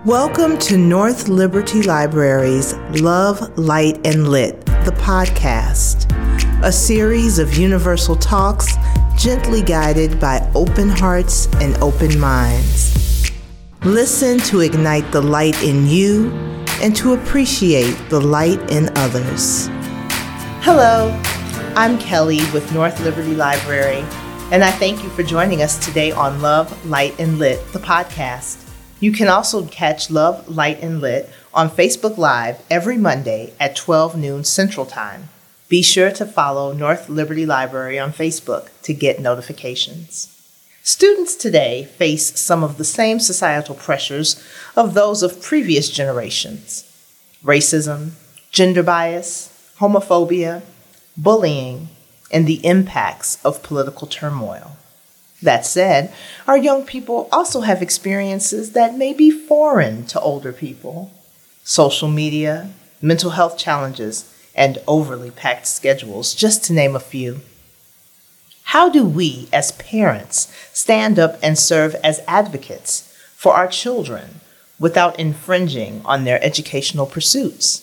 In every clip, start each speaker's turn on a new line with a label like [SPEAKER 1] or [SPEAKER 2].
[SPEAKER 1] Welcome to North Liberty Library's Love, Light, and Lit, the podcast, a series of universal talks gently guided by open hearts and open minds. Listen to ignite the light in you and to appreciate the light in others. Hello, I'm Kelly with North Liberty Library, and I thank you for joining us today on Love, Light, and Lit, the podcast. You can also catch Love, Light, and Lit on Facebook Live every Monday at 12 noon Central Time. Be sure to follow North Liberty Library on Facebook to get notifications. Students today face some of the same societal pressures of those of previous generations: racism, gender bias, homophobia, bullying, and the impacts of political turmoil. That said, our young people also have experiences that may be foreign to older people: social media, mental health challenges, and overly packed schedules, just to name a few. How do we, as parents, stand up and serve as advocates for our children without infringing on their educational pursuits?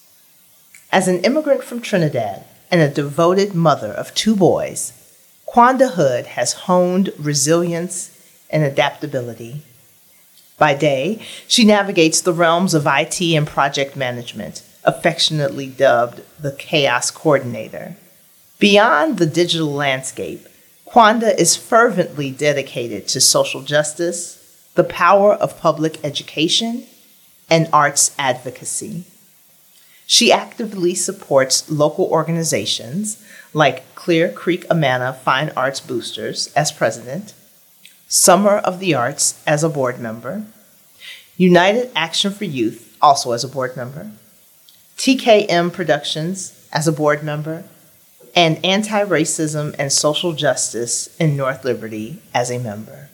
[SPEAKER 1] As an immigrant from Trinidad and a devoted mother of 2 boys, Quanda Hood has honed resilience and adaptability. By day, she navigates the realms of IT and project management, affectionately dubbed the Chaos Coordinator. Beyond the digital landscape, Quanda is fervently dedicated to social justice, the power of public education, and arts advocacy. She actively supports local organizations like Clear Creek Amana Fine Arts Boosters as president, Summer of the Arts as a board member, United Action for Youth also as a board member, TKM Productions as a board member, and Anti-Racism and Social Justice in North Liberty as a member.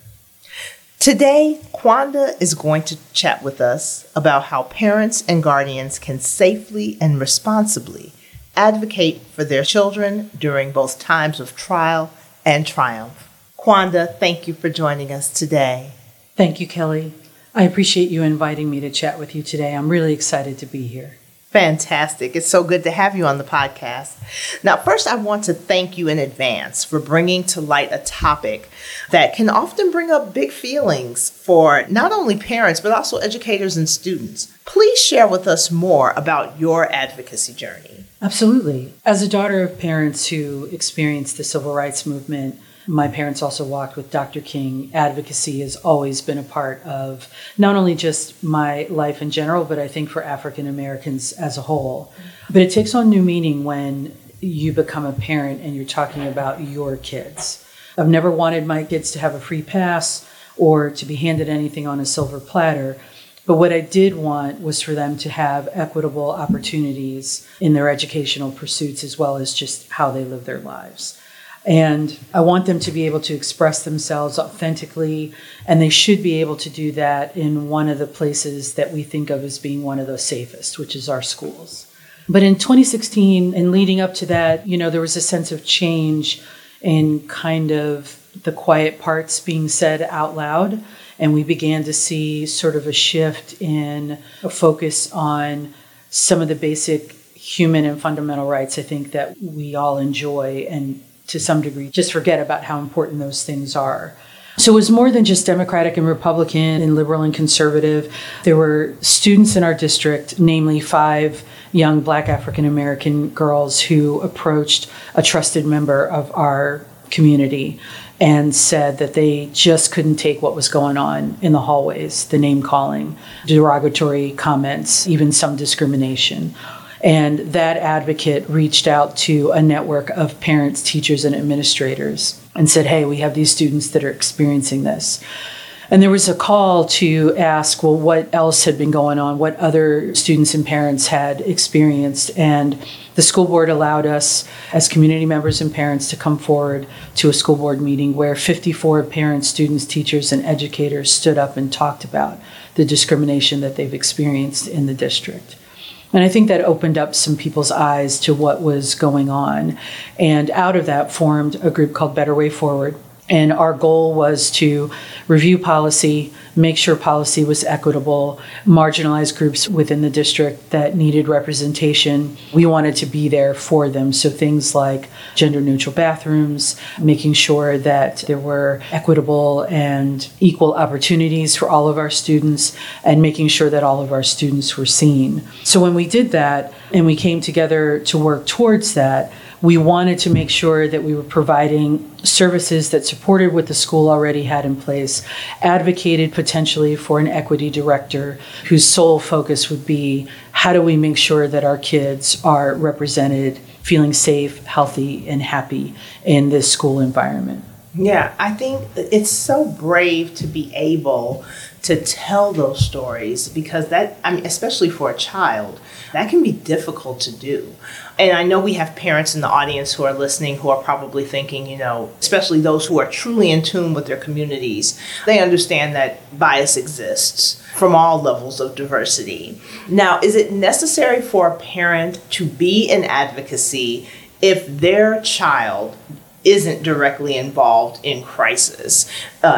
[SPEAKER 1] Today, Quanda is going to chat with us about how parents and guardians can safely and responsibly advocate for their children during both times of trial and triumph. Quanda, thank you for joining us today.
[SPEAKER 2] Thank you, Kelly. I appreciate you inviting me to chat with you today. I'm really excited to be here.
[SPEAKER 1] Fantastic. It's so good to have you on the podcast. Now, first, I want to thank you in advance for bringing to light a topic that can often bring up big feelings for not only parents, but also educators and students. Please share with us more about your advocacy journey.
[SPEAKER 2] Absolutely. As a daughter of parents who experienced the civil rights movement, my parents also walked with Dr. King. Advocacy has always been a part of not only just my life in general, but I think for African Americans as a whole. But it takes on new meaning when you become a parent and you're talking about your kids. I've never wanted my kids to have a free pass or to be handed anything on a silver platter. But what I did want was for them to have equitable opportunities in their educational pursuits as well as just how they live their lives. And I want them to be able to express themselves authentically, and they should be able to do that in one of the places that we think of as being one of the safest, which is our schools. But in 2016, and leading up to that, there was a sense of change in kind of the quiet parts being said out loud, and we began to see sort of a shift in a focus on some of the basic human and fundamental rights I think that we all enjoy and to some degree just forget about how important those things are. So it was more than just Democratic and Republican and liberal and conservative. There were students in our district, namely 5 young Black African American girls who approached a trusted member of our community and said that they just couldn't take what was going on in the hallways, the name calling, derogatory comments, even some discrimination. And that advocate reached out to a network of parents, teachers, and administrators and said, hey, we have these students that are experiencing this. And there was a call to ask, well, what else had been going on, what other students and parents had experienced. And the school board allowed us as community members and parents to come forward to a school board meeting where 54 parents, students, teachers, and educators stood up and talked about the discrimination that they've experienced in the district. And I think that opened up some people's eyes to what was going on. And out of that formed a group called Better Way Forward. And our goal was to review policy, make sure policy was equitable, marginalized groups within the district that needed representation. We wanted to be there for them. So things like gender neutral bathrooms, making sure that there were equitable and equal opportunities for all of our students, and making sure that all of our students were seen. So when we did that and we came together to work towards that, we wanted to make sure that we were providing services that supported what the school already had in place, advocated potentially for an equity director whose sole focus would be how do we make sure that our kids are represented, feeling safe, healthy, and happy in this school environment.
[SPEAKER 1] Yeah, I think it's so brave to be able to tell those stories, because that, I mean, especially for a child, that can be difficult to do. And I know we have parents in the audience who are listening who are probably thinking, especially those who are truly in tune with their communities, they understand that bias exists from all levels of diversity. Now, is it necessary for a parent to be in advocacy if their child isn't directly involved in crisis?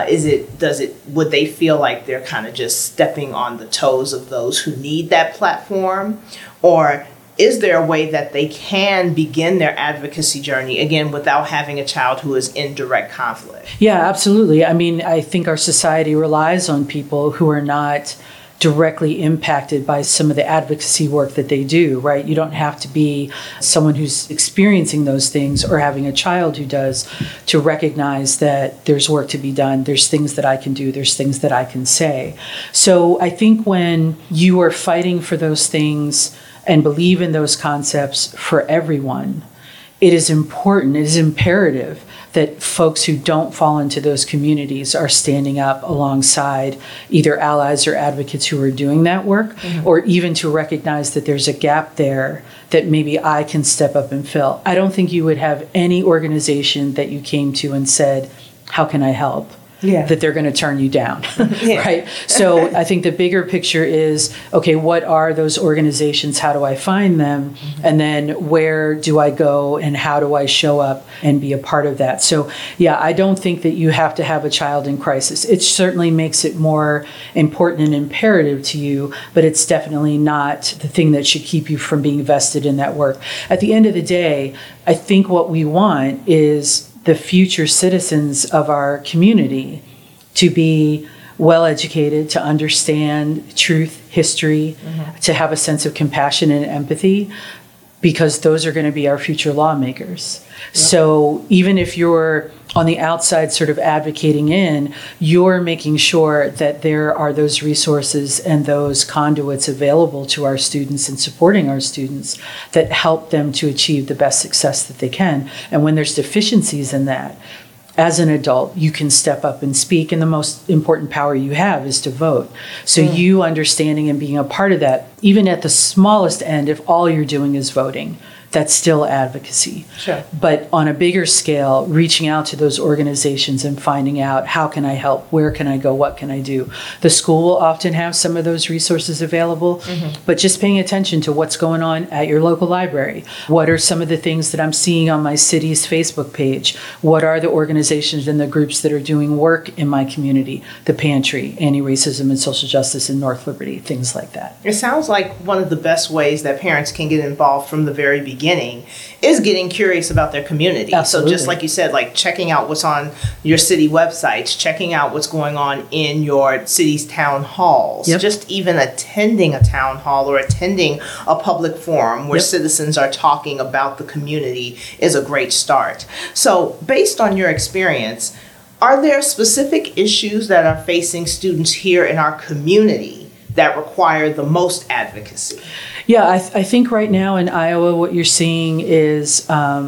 [SPEAKER 1] Would they feel like they're kind of just stepping on the toes of those who need that platform? Or is there a way that they can begin their advocacy journey, again, without having a child who is in direct conflict?
[SPEAKER 2] Yeah, absolutely. I mean, I think our society relies on people who are not directly impacted by some of the advocacy work that they do, right? You don't have to be someone who's experiencing those things or having a child who does to recognize that there's work to be done. There's things that I can do. There's things that I can say. So I think when you are fighting for those things and believe in those concepts for everyone, it is important, it is imperative that folks who don't fall into those communities are standing up alongside either allies or advocates who are doing that work, or even to recognize that there's a gap there that maybe I can step up and fill. I don't think you would have any organization that you came to and said, how can I help? That they're going to turn you down, right? So I think the bigger picture is, okay, what are those organizations? How do I find them? And then where do I go and how do I show up and be a part of that? So yeah, I don't think that you have to have a child in crisis. It certainly makes it more important and imperative to you, but it's definitely not the thing that should keep you from being vested in that work. At the end of the day, I think what we want is the future citizens of our community to be well educated, to understand truth, history, to have a sense of compassion and empathy, because those are going to be our future lawmakers. Yep. So even if you're on the outside sort of advocating in, you're making sure that there are those resources and those conduits available to our students and supporting our students that help them to achieve the best success that they can. And when there's deficiencies in that, as an adult, you can step up and speak, and the most important power you have is to vote. So you understanding and being a part of that, even at the smallest end, if all you're doing is voting, that's still advocacy.
[SPEAKER 1] Sure.
[SPEAKER 2] But on a bigger scale, reaching out to those organizations and finding out, how can I help? Where can I go? What can I do? The school will often have some of those resources available, but just paying attention to what's going on at your local library. What are some of the things that I'm seeing on my city's Facebook page? What are the organizations and the groups that are doing work in my community? The Pantry, Anti-Racism and Social Justice in North Liberty, things like that.
[SPEAKER 1] It sounds like one of the best ways that parents can get involved from the very beginning is getting curious about their community.
[SPEAKER 2] Absolutely.
[SPEAKER 1] So just like you said, like checking out what's on your city websites, checking out what's going on in your city's town halls, just even attending a town hall or attending a public forum where citizens are talking about the community is a great start. So based on your experience, are there specific issues that are facing students here in our community that require the most advocacy?
[SPEAKER 2] Yeah, I think right now in Iowa, what you're seeing is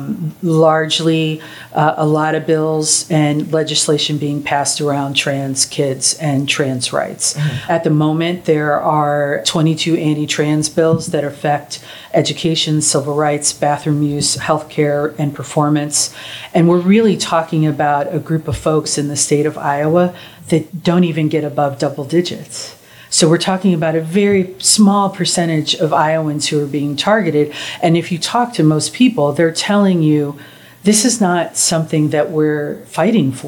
[SPEAKER 2] largely a lot of bills and legislation being passed around trans kids and trans rights. At the moment, there are 22 anti-trans bills that affect education, civil rights, bathroom use, healthcare, and performance. And we're really talking about a group of folks in the state of Iowa that don't even get above double digits. So we're talking about a very small percentage of Iowans who are being targeted. And if you talk to most people, they're telling you, this is not something that we're fighting for.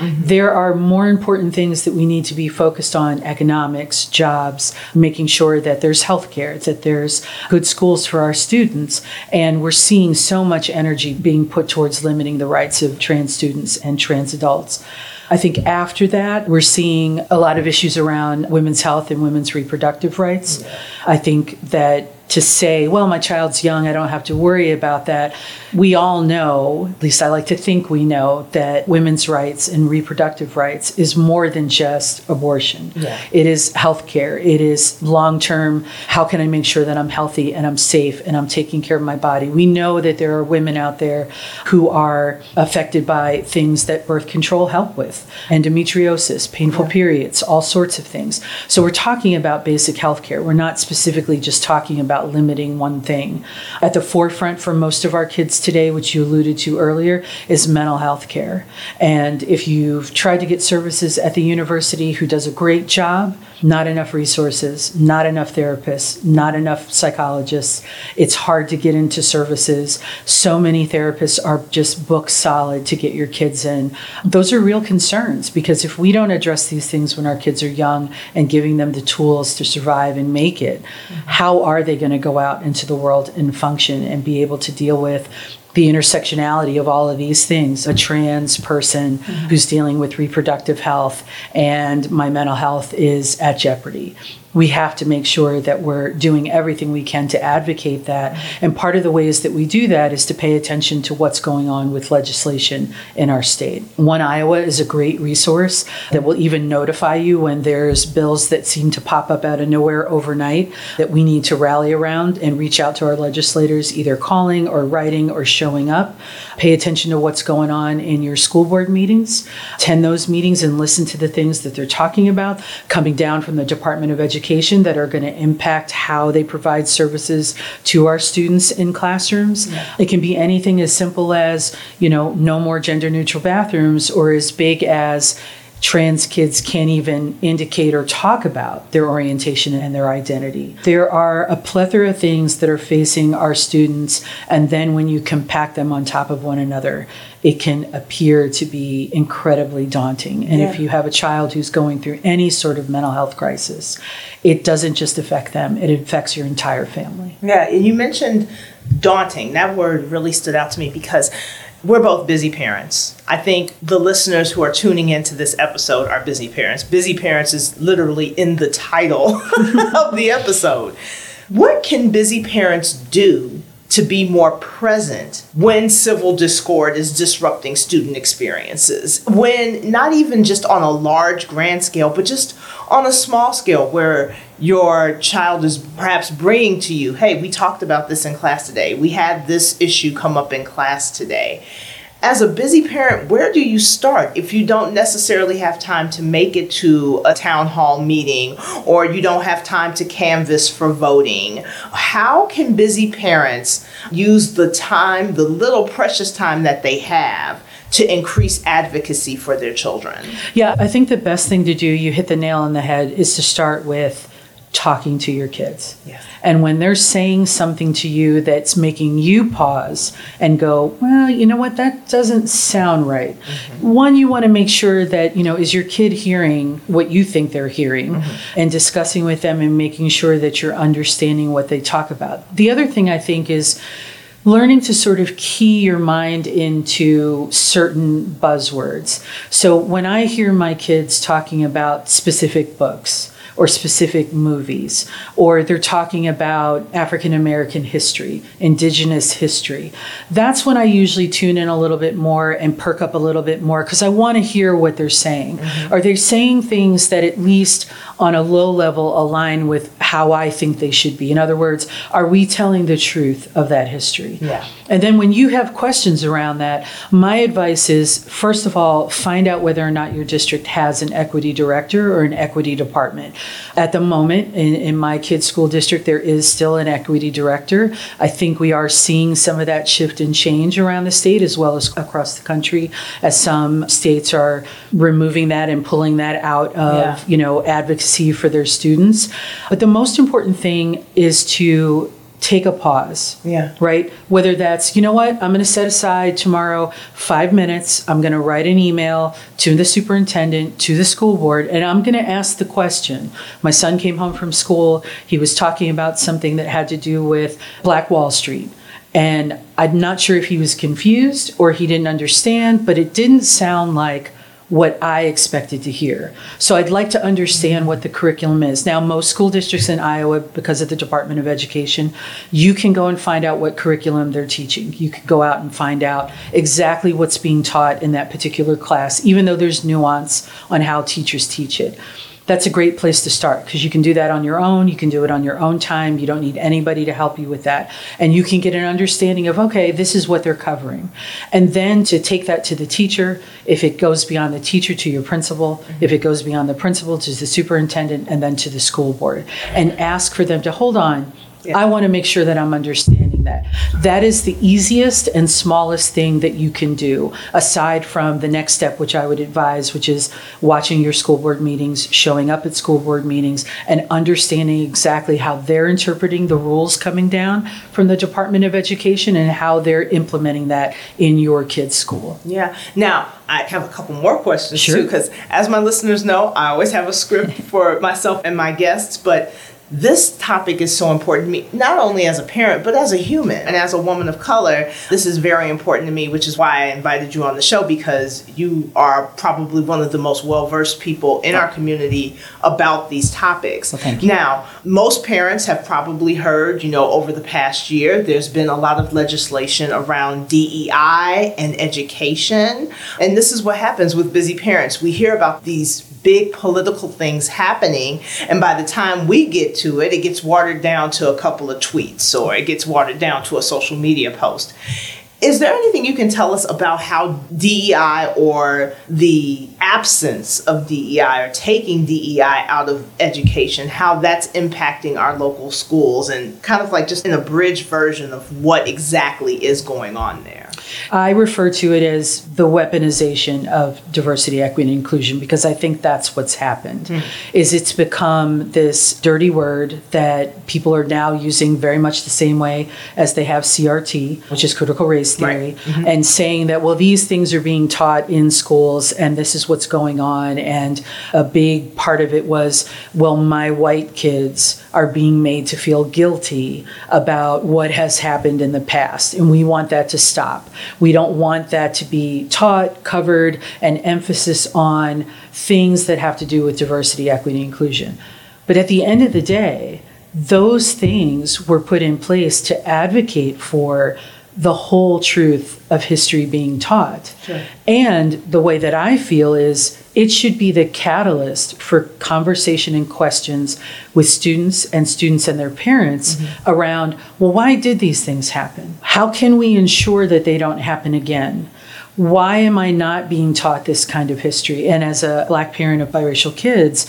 [SPEAKER 2] There are more important things that we need to be focused on: economics, jobs, making sure that there's healthcare, that there's good schools for our students. And we're seeing so much energy being put towards limiting the rights of trans students and trans adults. I think after that, we're seeing a lot of issues around women's health and women's reproductive rights. I think that to say, well, my child's young, I don't have to worry about that. We all know, at least I like to think we know, that women's rights and reproductive rights is more than just abortion. It is healthcare. It is long-term, how can I make sure that I'm healthy and I'm safe and I'm taking care of my body? We know that there are women out there who are affected by things that birth control help with: endometriosis, painful periods, all sorts of things. So we're talking about basic healthcare. We're not specifically just talking about limiting one thing. At the forefront for most of our kids today, which you alluded to earlier, is mental health care. And if you've tried to get services at the university, who does a great job, not enough resources, not enough therapists, not enough psychologists. It's hard to get into services. So many therapists are just book solid to get your kids in. Those are real concerns, because if we don't address these things when our kids are young and giving them the tools to survive and make it, how are they going to go out into the world and function and be able to deal with the intersectionality of all of these things? A trans person who's dealing with reproductive health, and my mental health is at jeopardy. We have to make sure that we're doing everything we can to advocate that. And part of the ways that we do that is to pay attention to what's going on with legislation in our state. One Iowa is a great resource that will even notify you when there's bills that seem to pop up out of nowhere overnight that we need to rally around and reach out to our legislators, either calling or writing or showing up. Pay attention to what's going on in your school board meetings. Attend those meetings and listen to the things that they're talking about, coming down from the Department of Education, that are going to impact how they provide services to our students in classrooms. It can be anything as simple as, no more gender neutral bathrooms, or as big as trans kids can't even indicate or talk about their orientation and their identity. There are a plethora of things that are facing our students, and then when you compact them on top of one another, it can appear to be incredibly daunting. And if you have a child who's going through any sort of mental health crisis, it doesn't just affect them, it affects your entire family.
[SPEAKER 1] Yeah, you mentioned daunting. That word really stood out to me because we're both busy parents. I think the listeners who are tuning into this episode are busy parents. Busy parents is literally in the title of the episode. What can busy parents do to be more present when civil discord is disrupting student experiences? When not even just on a large, grand scale, but just on a small scale where your child is perhaps bringing to you, hey, we talked about this in class today. We had this issue come up in class today. As a busy parent, where do you start if you don't necessarily have time to make it to a town hall meeting, or you don't have time to canvass for voting? How can busy parents use the time, the little precious time that they have, to increase advocacy for their children?
[SPEAKER 2] Yeah, I think the best thing to do, you hit the nail on the head, is to start with talking to your kids.
[SPEAKER 1] Yes.
[SPEAKER 2] And when they're saying something to you that's making you pause and go, well, you know what, that doesn't sound right. One, you want to make sure that, is your kid hearing what you think they're hearing, and discussing with them and making sure that you're understanding what they talk about. The other thing I think is learning to sort of key your mind into certain buzzwords. So when I hear my kids talking about specific books or specific movies, or they're talking about African American history, indigenous history, that's when I usually tune in a little bit more and perk up a little bit more, because I want to hear what they're saying. Are they saying things that at least on a low level align with how I think they should be? In other words, are we telling the truth of that history?
[SPEAKER 1] Yeah.
[SPEAKER 2] And then when you have questions around that, my advice is, first of all, find out whether or not your district has an equity director or an equity department. At the moment, in my kids' school district, there is still an equity director. I think we are seeing some of that shift and change around the state as well as across the country, as some states are removing that and pulling that out of, advocacy for their students. But the most important thing is to take a pause.
[SPEAKER 1] Yeah.
[SPEAKER 2] Right? Whether that's, you know what, I'm going to set aside tomorrow 5 minutes. I'm going to write an email to the superintendent, to the school board, and I'm going to ask the question. My son came home from school. He was talking about something that had to do with Black Wall Street. And I'm not sure if he was confused or he didn't understand, but it didn't sound like what I expected to hear. So I'd like to understand what the curriculum is. Now, most school districts in Iowa, because of the Department of Education, you can go and find out what curriculum they're teaching. You can go out and find out exactly what's being taught in that particular class, even though there's nuance on how teachers teach it. That's a great place to start because you can do that on your own. You can do it on your own time. You don't need anybody to help you with that. And you can get an understanding of, okay, this is what they're covering. And then to take that to the teacher, if it goes beyond the teacher to your principal, if it goes beyond the principal to the superintendent, and then to the school board, and ask for them to hold on. Yeah. I want to make sure that I'm understanding that. That is the easiest and smallest thing that you can do, aside from the next step, which I would advise, which is watching your school board meetings, showing up at school board meetings, and understanding exactly how they're interpreting the rules coming down from the Department of Education and how they're implementing that in your kid's school.
[SPEAKER 1] Yeah. Now, I have a couple more questions,
[SPEAKER 2] sure,
[SPEAKER 1] too, because as my listeners know, I always have a script for myself and my guests, but this topic is so important to me, not only as a parent, but as a human and as a woman of color. This is very important to me, which is why I invited you on the show, because you are probably one of the most well-versed people in our community about these topics.
[SPEAKER 2] Well, thank you.
[SPEAKER 1] Now, most parents have probably heard, over the past year, there's been a lot of legislation around DEI and education. And this is what happens with busy parents. We hear about these big political things happening, and by the time we get to it, it gets watered down to a couple of tweets, or it gets watered down to a social media post. Is there anything you can tell us about how DEI, or the absence of DEI, or taking DEI out of education, how that's impacting our local schools, and kind of like just an abridged version of what exactly is going on there?
[SPEAKER 2] I refer to it as the weaponization of diversity, equity, and inclusion, because I think that's what's happened. Is it's become this dirty word that people are now using very much the same way as they have CRT, which is critical race theory, right. And saying that, well, these things are being taught in schools and this is what's going on. And a big part of it was, well, my white kids are being made to feel guilty about what has happened in the past, and we want that to stop. We don't want that to be taught, covered, and emphasis on things that have to do with diversity, equity, and inclusion. But at the end of the day, those things were put in place to advocate for the whole truth of history being taught.
[SPEAKER 1] Sure. And
[SPEAKER 2] the way that I feel is it should be the catalyst for conversation and questions with students and their parents around, well, why did these things happen? How can we ensure that they don't happen again? Why am I not being taught this kind of history? And as a Black parent of biracial kids,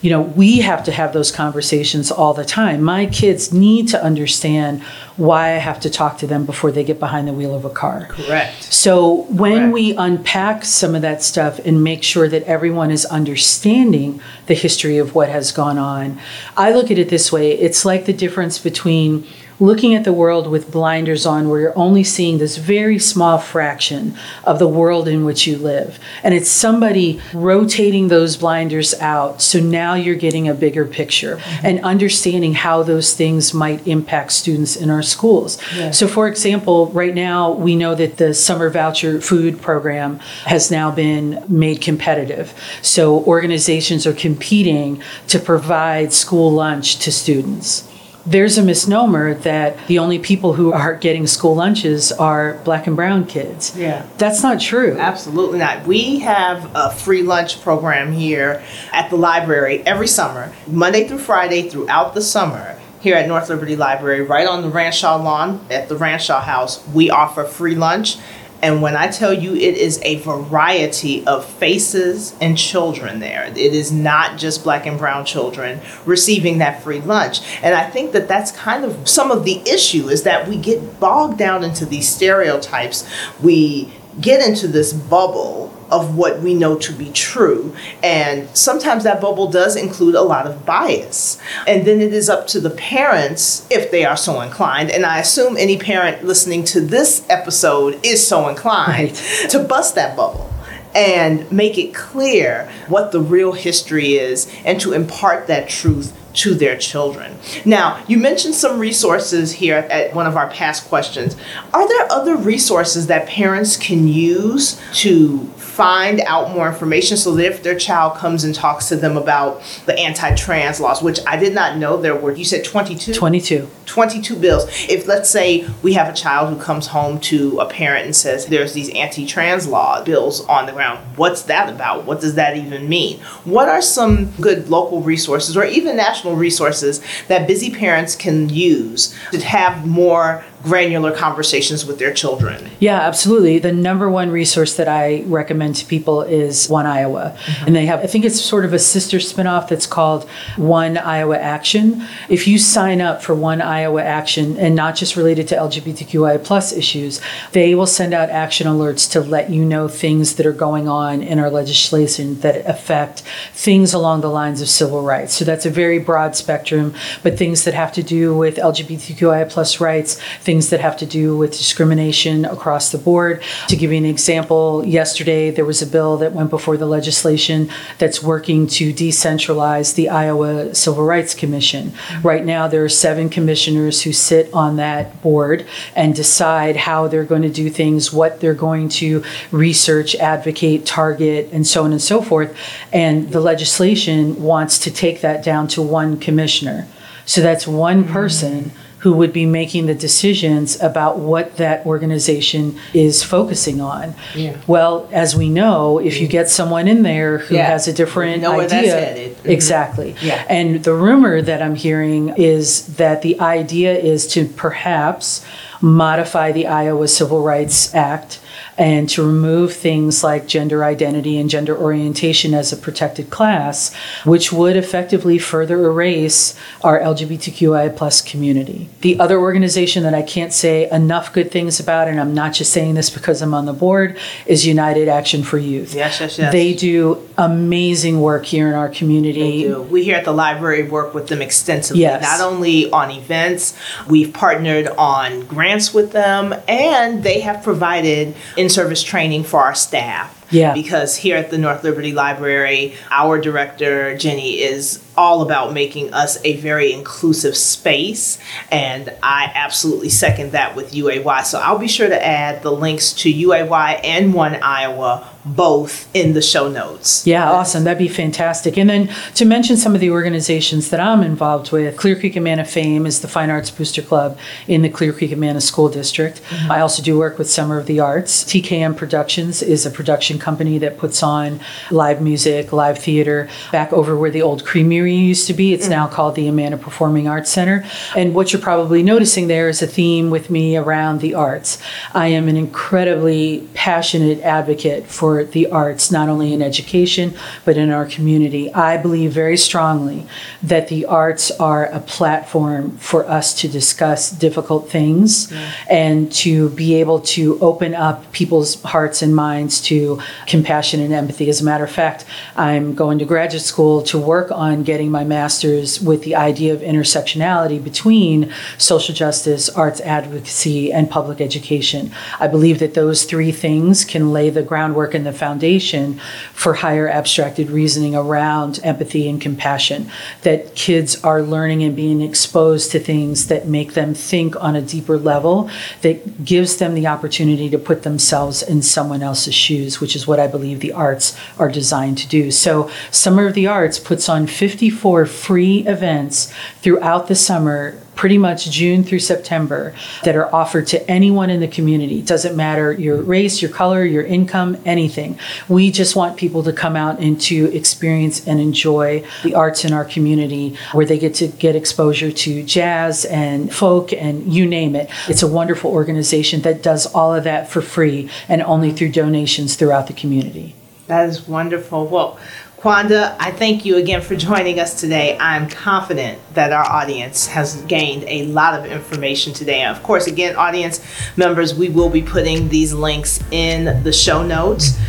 [SPEAKER 2] we have to have those conversations all the time. My kids need to understand why I have to talk to them before they get behind the wheel of a car.
[SPEAKER 1] Correct.
[SPEAKER 2] So when we unpack some of that stuff and make sure that everyone is understanding the history of what has gone on, I look at it this way. It's like the difference between looking at the world with blinders on, where you're only seeing this very small fraction of the world in which you live. And it's somebody rotating those blinders out, so now you're getting a bigger picture and understanding how those things might impact students in our schools. Yeah. So for example, right now we know that the summer voucher food program has now been made competitive. So organizations are competing to provide school lunch to students. There's a misnomer that the only people who are getting school lunches are Black and brown kids.
[SPEAKER 1] Yeah.
[SPEAKER 2] That's not true.
[SPEAKER 1] Absolutely not. We have a free lunch program here at the library every summer, Monday through Friday throughout the summer. Here at North Liberty Library, right on the Ranshaw lawn at the Ranshaw House, we offer free lunch. And when I tell you, it is a variety of faces and children there. It is not just Black and brown children receiving that free lunch. And I think that that's kind of some of the issue, is that we get bogged down into these stereotypes. We get into this bubble of what we know to be true. And sometimes that bubble does include a lot of bias. And then it is up to the parents, if they are so inclined, and I assume any parent listening to this episode is so inclined, to bust that bubble and make it clear what the real history is and to impart that truth to their children. Now, you mentioned some resources here at one of our past questions. Are there other resources that parents can use to find out more information so that if their child comes and talks to them about the anti-trans laws, which I did not know there were, you said 22? 22 bills. If, let's say, we have a child who comes home to a parent and says, there's these anti-trans law bills on the ground, what's that about? What does that even mean? What are some good local resources or even national resources that busy parents can use to have more granular conversations with their children?
[SPEAKER 2] Yeah, absolutely. The number one resource that I recommend to people is One Iowa. Mm-hmm. And they have, I think it's sort of a sister spinoff that's called One Iowa Action. If you sign up for One Iowa Action, and not just related to LGBTQI plus issues, they will send out action alerts to let you know things that are going on in our legislation that affect things along the lines of civil rights. So that's a very broad spectrum, but things that have to do with LGBTQI plus rights, things that have to do with discrimination across the board. To give you an example, yesterday there was a bill that went before the legislation that's working to decentralize the Iowa Civil Rights Commission. Right now there are 7 commissioners who sit on that board and decide how they're going to do things, what they're going to research, advocate, target, and so on and so forth. And the legislation wants to take that down to one commissioner. So that's one person who would be making the decisions about what that organization is focusing on. Yeah. Well, as we know, if you get someone in there who has a different idea,
[SPEAKER 1] where that's headed.
[SPEAKER 2] Exactly.
[SPEAKER 1] Yeah.
[SPEAKER 2] And the rumor that I'm hearing is that the idea is to perhaps modify the Iowa Civil Rights Act and to remove things like gender identity and gender orientation as a protected class, which would effectively further erase our LGBTQI plus community. The other organization that I can't say enough good things about, and I'm not just saying this because I'm on the board, is United Action for Youth.
[SPEAKER 1] Yes.
[SPEAKER 2] They do amazing work here in our community.
[SPEAKER 1] They do. We here at the library work with them extensively,
[SPEAKER 2] yes.
[SPEAKER 1] Not only on events, we've partnered on grants with them, and they have provided in-service training for our staff.
[SPEAKER 2] Yeah.
[SPEAKER 1] Because here at the North Liberty Library, our director, Jenny, is all about making us a very inclusive space. And I absolutely second that with UAY. So I'll be sure to add the links to UAY and One Iowa, both in the show notes.
[SPEAKER 2] Yeah, awesome. That'd be fantastic. And then to mention some of the organizations that I'm involved with, Clear Creek Amana Fame is the Fine Arts Booster Club in the Clear Creek Amana School District. Mm-hmm. I also do work with Summer of the Arts. TKM Productions is a production company that puts on live music, live theater, back over where the old Creamery used to be. It's now called the Amana Performing Arts Center. And what you're probably noticing there is a theme with me around the arts. I am an incredibly passionate advocate for the arts, not only in education, but in our community. I believe very strongly that the arts are a platform for us to discuss difficult things and to be able to open up people's hearts and minds to compassion and empathy. As a matter of fact, I'm going to graduate school to work on getting my master's with the idea of intersectionality between social justice, arts advocacy, and public education. I believe that those 3 things can lay the groundwork and the foundation for higher abstracted reasoning around empathy and compassion, that kids are learning and being exposed to things that make them think on a deeper level, that gives them the opportunity to put themselves in someone else's shoes, which is what I believe the arts are designed to do. So Summer of the Arts puts on 54 free events throughout the summer, pretty much June through September, that are offered to anyone in the community. It doesn't matter your race, your color, your income, anything. We just want people to come out and to experience and enjoy the arts in our community, where they get to get exposure to jazz and folk and you name it. It's a wonderful organization that does all of that for free and only through donations throughout the community.
[SPEAKER 1] That is wonderful. Well, Kwanda, I thank you again for joining us today. I'm confident that our audience has gained a lot of information today. And of course, again, audience members, we will be putting these links in the show notes.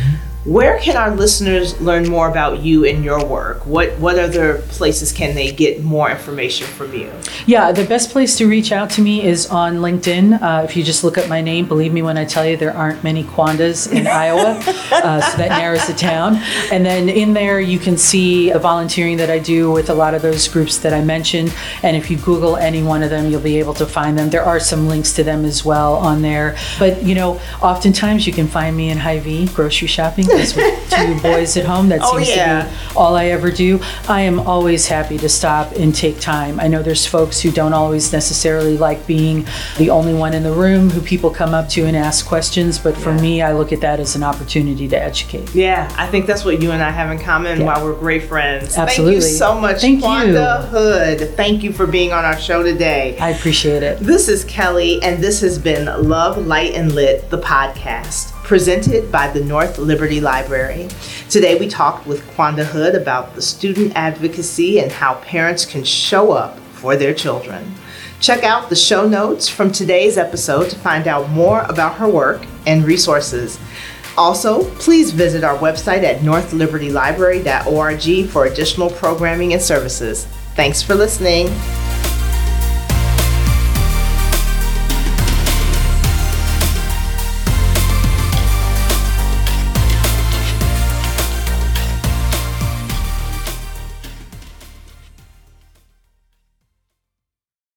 [SPEAKER 1] Where can our listeners learn more about you and your work? What other places can they get more information from you?
[SPEAKER 2] Yeah, the best place to reach out to me is on LinkedIn. If you just look up my name, believe me when I tell you there aren't many Kwandas in Iowa, so that narrows it down. And then in there you can see the volunteering that I do with a lot of those groups that I mentioned. And if you Google any one of them, you'll be able to find them. There are some links to them as well on there. But, oftentimes you can find me in Hy-Vee grocery shopping. With 2 boys at home, that seems to be all I ever do. I am always happy to stop and take time. I know there's folks who don't always necessarily like being the only one in the room who people come up to and ask questions, but for me, I look at that as an opportunity to educate.
[SPEAKER 1] Yeah, I think that's what you and I have in common, why we're great friends.
[SPEAKER 2] Absolutely.
[SPEAKER 1] Thank you so much, Kwanda Hood. Thank you for being on our show today.
[SPEAKER 2] I appreciate it.
[SPEAKER 1] This is Kelly, and this has been Love, Light, and Lit, the podcast, presented by the North Liberty Library. Today we talked with Kwanda Hood about the student advocacy and how parents can show up for their children. Check out the show notes from today's episode to find out more about her work and resources. Also, please visit our website at northlibertylibrary.org for additional programming and services. Thanks for listening.